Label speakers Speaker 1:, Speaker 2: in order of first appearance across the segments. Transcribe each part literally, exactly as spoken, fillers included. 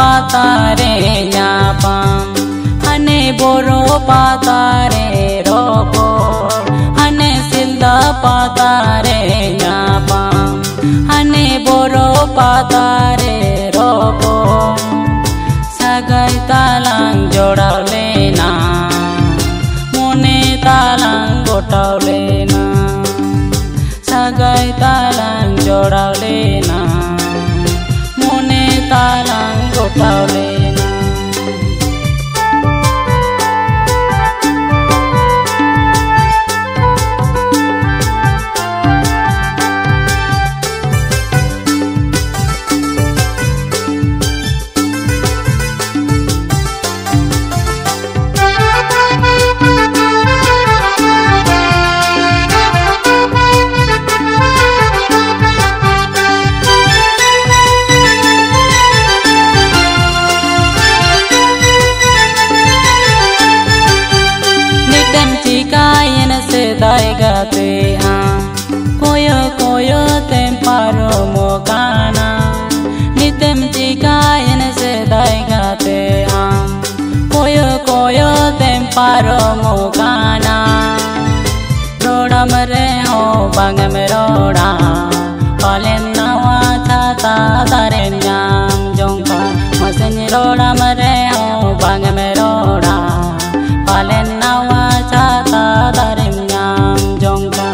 Speaker 1: patare nyapam hane boro patare ropo hane silda patare nyapam hane boro patare ropo sagai talang jodau lena mone talang gotau lena sagai talang jodau lena mone talang gotau lena daigate am koyo koyo temparo mogana nitem jikayen se daigate am koyo koyo temparo mogana rodam re ho bangam roda palen nawa thata darenyam jongka masen rodam re ho bangam roda palen nawa thata darenyam jongka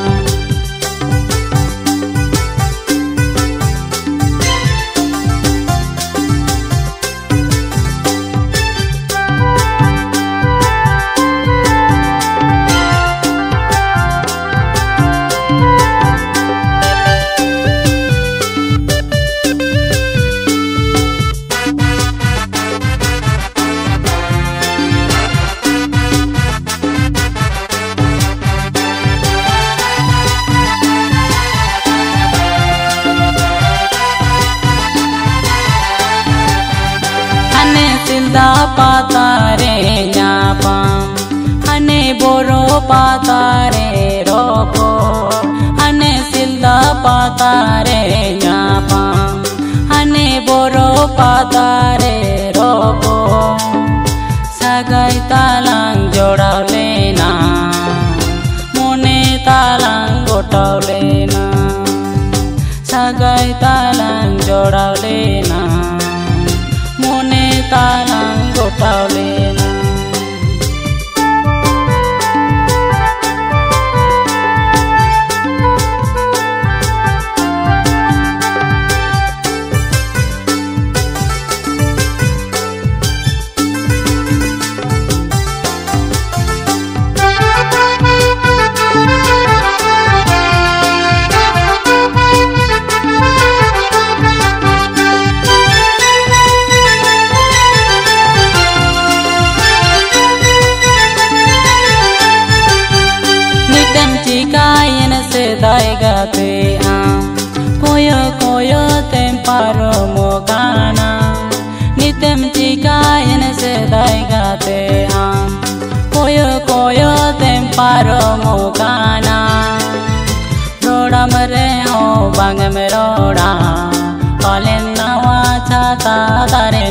Speaker 1: silda patare nyapam hane boro patare ropo hane silda patare nyapam hane boro patare ropo sagai talang jodau lena mone talang gotau lena sagai talang jodau lena mone talang gotau lena kayen se daigate am koyo koyo temparo mogana nitem kayen se daigate am koyo koyo temparo mogana rodam re ho bangam roda palen nawa thata dare